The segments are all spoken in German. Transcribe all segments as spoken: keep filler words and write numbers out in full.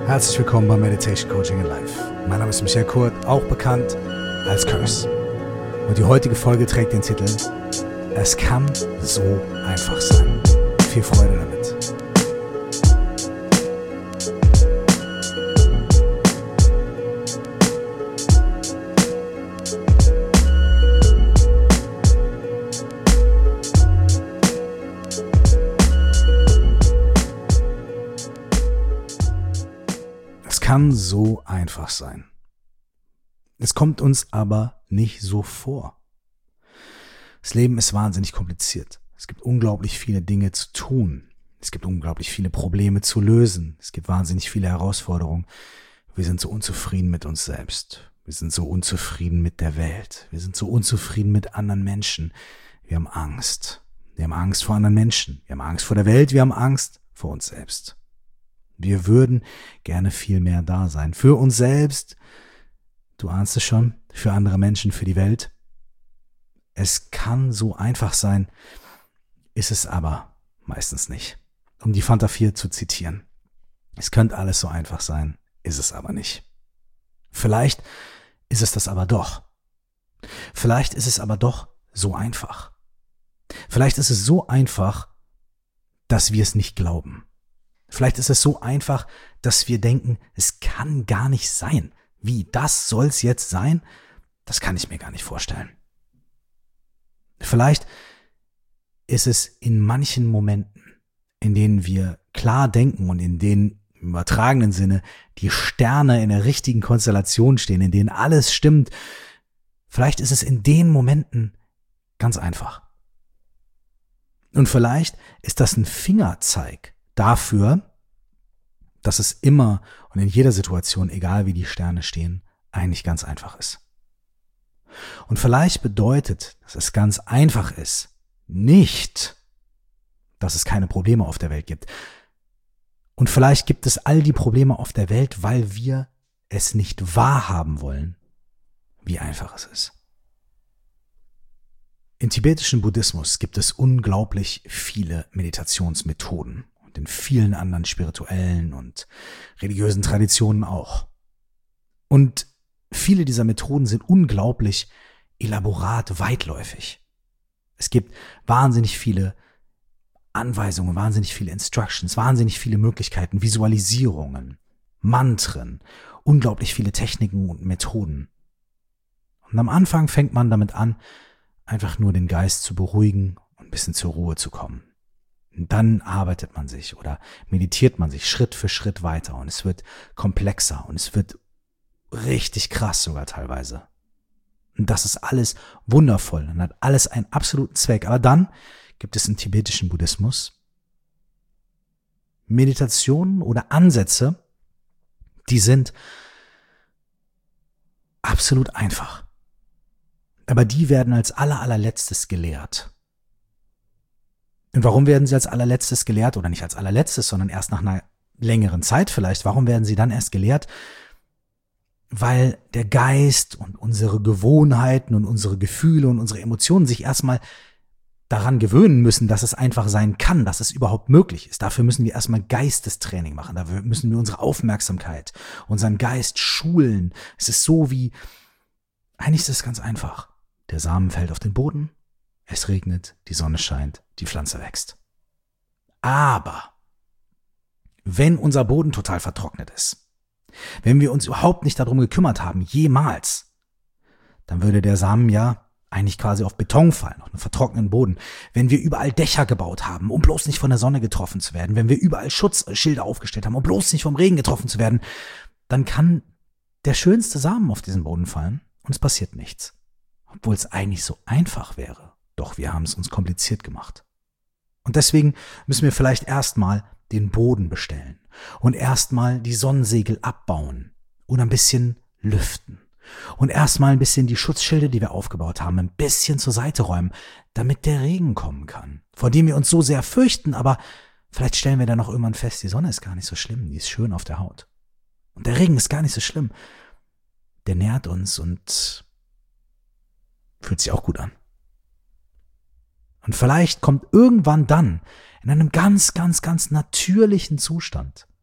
Herzlich willkommen bei Meditation Coaching in Life. Mein Name ist Michael Kurt, auch bekannt als Curse. Und die heutige Folge trägt den Titel Es kann so einfach sein. Viel Freude damit. Es kann so einfach sein. Es kommt uns aber nicht so vor. Das Leben ist wahnsinnig kompliziert. Es gibt unglaublich viele Dinge zu tun. Es gibt unglaublich viele Probleme zu lösen. Es gibt wahnsinnig viele Herausforderungen. Wir sind so unzufrieden mit uns selbst. Wir sind so unzufrieden mit der Welt. Wir sind so unzufrieden mit anderen Menschen. Wir haben Angst. Wir haben Angst vor anderen Menschen. Wir haben Angst vor der Welt. Wir haben Angst vor uns selbst. Wir würden gerne viel mehr da sein. Für uns selbst, du ahnst es schon, für andere Menschen, für die Welt. Es kann so einfach sein, ist es aber meistens nicht. Um die Fanta vier zu zitieren. Es könnte alles so einfach sein, ist es aber nicht. Vielleicht ist es das aber doch. Vielleicht ist es aber doch so einfach. Vielleicht ist es so einfach, dass wir es nicht glauben. Vielleicht ist es so einfach, dass wir denken, es kann gar nicht sein. Wie, das soll's jetzt sein? Das kann ich mir gar nicht vorstellen. Vielleicht ist es in manchen Momenten, in denen wir klar denken und in denen im übertragenen Sinne die Sterne in der richtigen Konstellation stehen, in denen alles stimmt. Vielleicht ist es in den Momenten ganz einfach. Und vielleicht ist das ein Fingerzeig dafür, dass es immer und in jeder Situation, egal wie die Sterne stehen, eigentlich ganz einfach ist. Und vielleicht bedeutet, dass es ganz einfach ist, nicht, dass es keine Probleme auf der Welt gibt. Und vielleicht gibt es all die Probleme auf der Welt, weil wir es nicht wahrhaben wollen, wie einfach es ist. Im tibetischen Buddhismus gibt es unglaublich viele Meditationsmethoden. Und in vielen anderen spirituellen und religiösen Traditionen auch. Und viele dieser Methoden sind unglaublich elaborat, weitläufig. Es gibt wahnsinnig viele Anweisungen, wahnsinnig viele Instructions, wahnsinnig viele Möglichkeiten, Visualisierungen, Mantren, unglaublich viele Techniken und Methoden. Und am Anfang fängt man damit an, einfach nur den Geist zu beruhigen und ein bisschen zur Ruhe zu kommen. Und dann arbeitet man sich oder meditiert man sich Schritt für Schritt weiter und es wird komplexer und es wird richtig krass sogar teilweise. Und das ist alles wundervoll und hat alles einen absoluten Zweck. Aber dann gibt es im tibetischen Buddhismus Meditationen oder Ansätze, die sind absolut einfach. Aber die werden als aller, allerletztes gelehrt. Und warum werden sie als allerletztes gelehrt oder nicht als allerletztes, sondern erst nach einer längeren Zeit vielleicht? Warum werden sie dann erst gelehrt? Weil der Geist und unsere Gewohnheiten und unsere Gefühle und unsere Emotionen sich erstmal daran gewöhnen müssen, dass es einfach sein kann, dass es überhaupt möglich ist. Dafür müssen wir erstmal Geistestraining machen. Dafür müssen wir unsere Aufmerksamkeit, unseren Geist schulen. Es ist so wie, eigentlich ist es ganz einfach. Der Samen fällt auf den Boden. Es regnet, die Sonne scheint, die Pflanze wächst. Aber wenn unser Boden total vertrocknet ist, wenn wir uns überhaupt nicht darum gekümmert haben, jemals, dann würde der Samen ja eigentlich quasi auf Beton fallen, auf einen vertrockneten Boden. Wenn wir überall Dächer gebaut haben, um bloß nicht von der Sonne getroffen zu werden, wenn wir überall Schutzschilder aufgestellt haben, um bloß nicht vom Regen getroffen zu werden, dann kann der schönste Samen auf diesen Boden fallen und es passiert nichts. Obwohl es eigentlich so einfach wäre. Doch wir haben es uns kompliziert gemacht. Und deswegen müssen wir vielleicht erstmal den Boden bestellen und erstmal die Sonnensegel abbauen und ein bisschen lüften und erstmal ein bisschen die Schutzschilde, die wir aufgebaut haben, ein bisschen zur Seite räumen, damit der Regen kommen kann, vor dem wir uns so sehr fürchten, aber vielleicht stellen wir dann noch irgendwann fest, die Sonne ist gar nicht so schlimm, die ist schön auf der Haut. Und der Regen ist gar nicht so schlimm. Der nährt uns und fühlt sich auch gut an. Und vielleicht kommt irgendwann dann in einem ganz, ganz, ganz natürlichen Zustand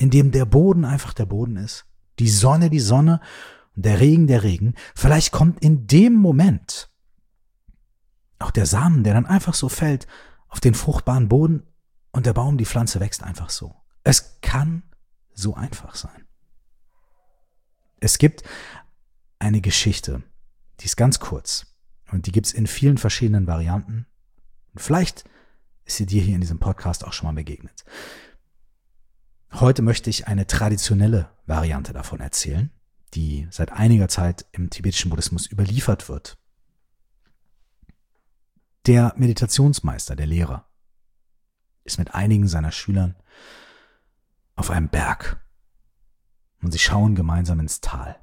in dem der Boden einfach der Boden ist, die Sonne die Sonne und der Regen der Regen. Vielleicht kommt in dem Moment auch der Samen, der dann einfach so fällt auf den fruchtbaren Boden und der Baum, die Pflanze wächst einfach so. Es kann so einfach sein. Es gibt eine Geschichte, die ist ganz kurz und die gibt es in vielen verschiedenen Varianten. Und vielleicht ist sie dir hier in diesem Podcast auch schon mal begegnet. Heute möchte ich eine traditionelle Variante davon erzählen, die seit einiger Zeit im tibetischen Buddhismus überliefert wird. Der Meditationsmeister, der Lehrer, ist mit einigen seiner Schülern auf einem Berg und sie schauen gemeinsam ins Tal.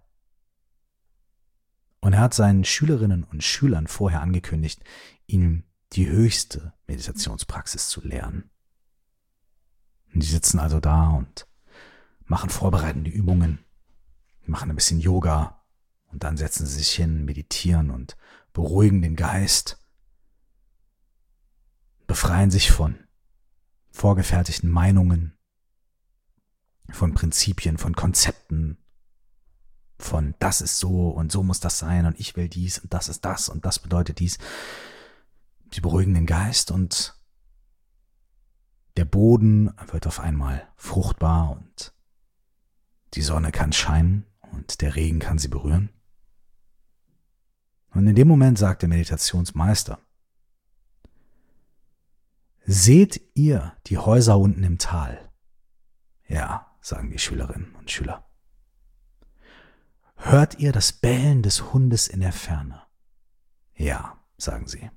Und er hat seinen Schülerinnen und Schülern vorher angekündigt, ihnen die höchste Meditationspraxis zu lehren. Und die sitzen also da und machen vorbereitende Übungen, machen ein bisschen Yoga und dann setzen sie sich hin, meditieren und beruhigen den Geist, befreien sich von vorgefertigten Meinungen, von Prinzipien, von Konzepten, von das ist so und so muss das sein und ich will dies und das ist das und das bedeutet dies. Sie beruhigen den Geist und der Boden wird auf einmal fruchtbar und die Sonne kann scheinen und der Regen kann sie berühren. Und in dem Moment sagt der Meditationsmeister: Seht ihr die Häuser unten im Tal? Ja, sagen die Schülerinnen und Schüler. Hört ihr das Bellen des Hundes in der Ferne? Ja, sagen sie.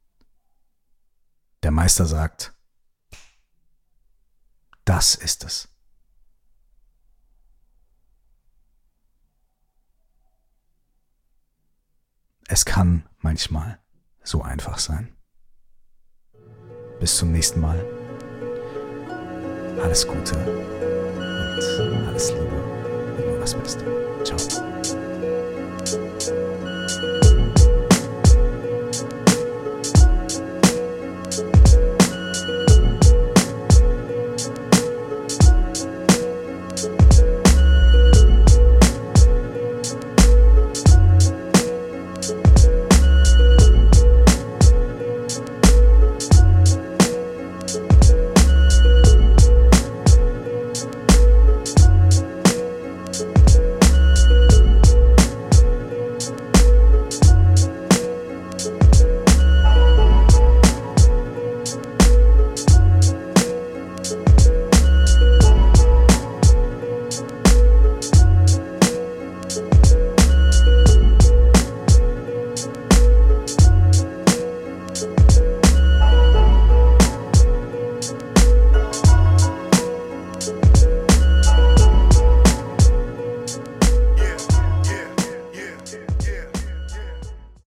Der Meister sagt: Das ist es. Es kann manchmal so einfach sein. Bis zum nächsten Mal. Alles Gute und alles Liebe und nur das Beste. Ciao.